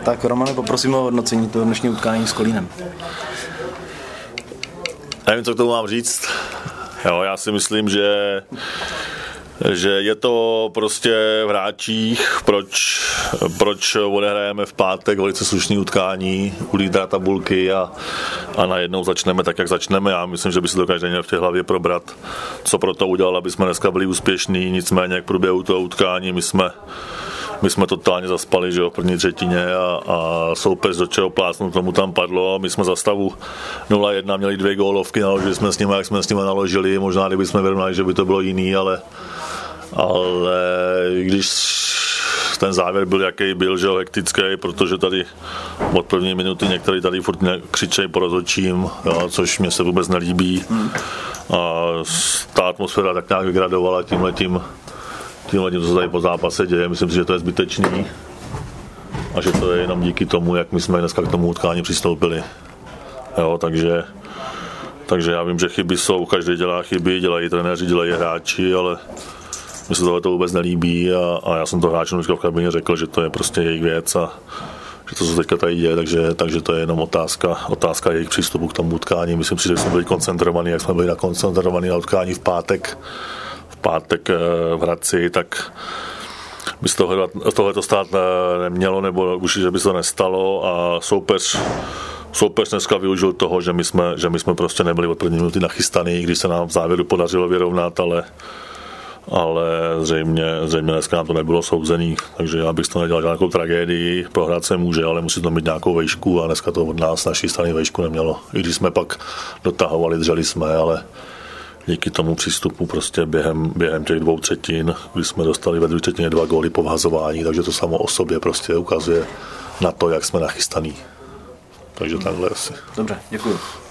Tak Romane, poprosím o hodnocení toho dnešního utkání s Kolínem. Nevím, co k tomu mám říct. Jo, já si myslím, že je to prostě v hráčích, proč odehrajeme v pátek velice slušný utkání u lídra tabulky a najednou začneme tak, jak začneme. Já myslím, že by si to každý měl v těch hlavě probrat, co pro to udělal, aby jsme dneska byli úspěšní. Nicméně k průběhu toho utkání my jsme totálně zaspali, že jo, v první třetině a soupeř do čeho plásnu tomu tam padlo. My jsme za stavu 0-1 měli 2 gólovky, naložili jsme s nimi, jak jsme s nimi naložili. Možná, kdyby jsme vyrovnali, že by to bylo jiný, ale když ten závěr byl, jaký byl, že hektický, protože tady od první minuty některý tady furt křičejí po rozhodčím, což mě se vůbec nelíbí. A ta atmosféra tak nějak vygradovala tímhletím, co se tady po zápase děje. Myslím si, že to je zbytečný a že to je jenom díky tomu, jak my jsme dneska k tomu utkání přistoupili. Jo, takže já vím, že chyby jsou, každý dělá chyby, dělají trenéři, dělají hráči, ale mně se tohle to vůbec nelíbí a já jsem to hráčům v kabině řekl, že to je prostě jejich věc a že to, co teďka tady děje, takže to je jenom otázka jejich přístupu k tomu utkání. Myslím si, že jsme byli koncentrovaní, jak jsme byli koncentrovaní na utkání v pátek v Hradci, tak by se tohleto stát nemělo, nebo už, že by se to nestalo a soupeř dneska využil toho, že my jsme prostě nebyli od první minuty nachystaný, když se nám v závěru podařilo vyrovnat, ale zřejmě dneska nám to nebylo souzený, takže já bych to nedělal žádnou tragédii, prohrát se může, ale musí to mít nějakou vejšku a dneska to od nás, naší strany vejšku nemělo. I když jsme pak dotahovali, drželi jsme, ale díky tomu přístupu prostě během těch 2 třetin, kdy jsme dostali ve 2 třetině 2 góly po vhazování, takže to samo o sobě prostě ukazuje na to, jak jsme nachystaný. Takže takhle asi. Dobře, děkuji.